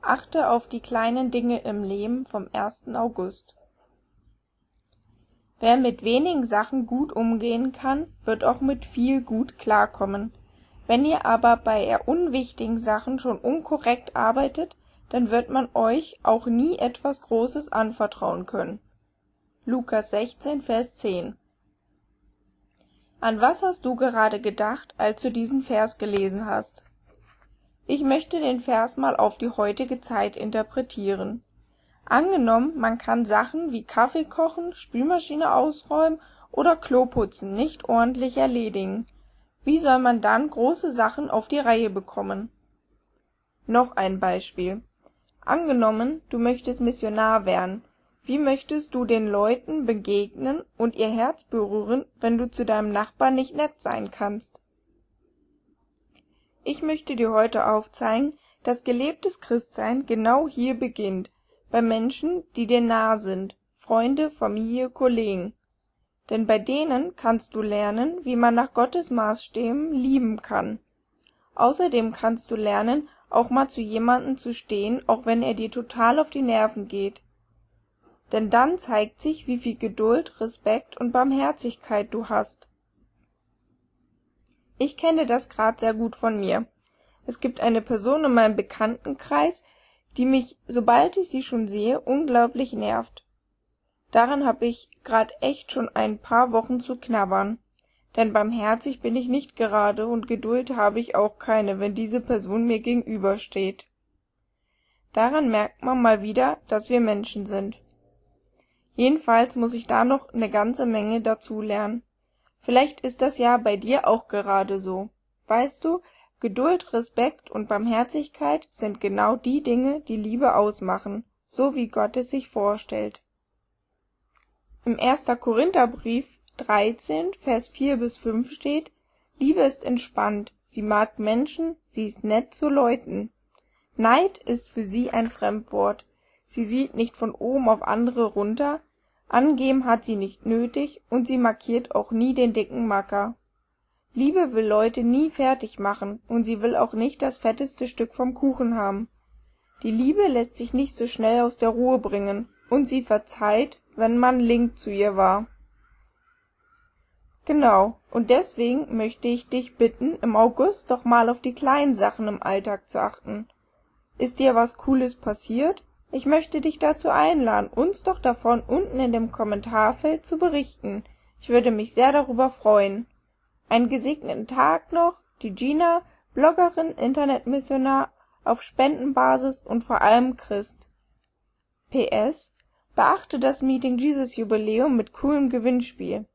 Achte auf die kleinen Dinge im Leben vom 1. August. Wer mit wenigen Sachen gut umgehen kann, wird auch mit viel gut klarkommen. Wenn ihr aber bei eher unwichtigen Sachen schon unkorrekt arbeitet, dann wird man euch auch nie etwas Großes anvertrauen können. Lukas 16, Vers 10. An was hast du gerade gedacht, als du diesen Vers gelesen hast? Ich möchte den Vers mal auf die heutige Zeit interpretieren. Angenommen, man kann Sachen wie Kaffee kochen, Spülmaschine ausräumen oder Klo putzen nicht ordentlich erledigen. Wie soll man dann große Sachen auf die Reihe bekommen? Noch ein Beispiel. Angenommen, du möchtest Missionar werden. Wie möchtest du den Leuten begegnen und ihr Herz berühren, wenn du zu deinem Nachbarn nicht nett sein kannst? Ich möchte dir heute aufzeigen, dass gelebtes Christsein genau hier beginnt, bei Menschen, die dir nahe sind, Freunde, Familie, Kollegen. Denn bei denen kannst du lernen, wie man nach Gottes Maßstäben lieben kann. Außerdem kannst du lernen, auch mal zu jemandem zu stehen, auch wenn er dir total auf die Nerven geht. Denn dann zeigt sich, wie viel Geduld, Respekt und Barmherzigkeit du hast. Ich kenne das gerade sehr gut von mir. Es gibt eine Person in meinem Bekanntenkreis, die mich, sobald ich sie schon sehe, unglaublich nervt. Daran habe ich gerade echt schon ein paar Wochen zu knabbern. Denn barmherzig bin ich nicht gerade und Geduld habe ich auch keine, wenn diese Person mir gegenübersteht. Daran merkt man mal wieder, dass wir Menschen sind. Jedenfalls muss ich da noch eine ganze Menge dazulernen. Vielleicht ist das ja bei dir auch gerade so. Weißt du, Geduld, Respekt und Barmherzigkeit sind genau die Dinge, die Liebe ausmachen, so wie Gott es sich vorstellt. Im 1. Korintherbrief 13, Vers 4-5 steht: Liebe ist entspannt, sie mag Menschen, sie ist nett zu Leuten. Neid ist für sie ein Fremdwort. Sie sieht nicht von oben auf andere runter, angeben hat sie nicht nötig und sie markiert auch nie den dicken Macker. Liebe will Leute nie fertig machen und sie will auch nicht das fetteste Stück vom Kuchen haben. Die Liebe lässt sich nicht so schnell aus der Ruhe bringen und sie verzeiht, wenn man link zu ihr war. Genau, und deswegen möchte ich dich bitten, im August doch mal auf die kleinen Sachen im Alltag zu achten. Ist dir was Cooles passiert? Ich möchte dich dazu einladen, uns doch davon unten in dem Kommentarfeld zu berichten. Ich würde mich sehr darüber freuen. Einen gesegneten Tag noch, die Gina, Bloggerin, Internetmissionar auf Spendenbasis und vor allem Christ. PS: Beachte das Meeting Jesus Jubiläum mit coolem Gewinnspiel.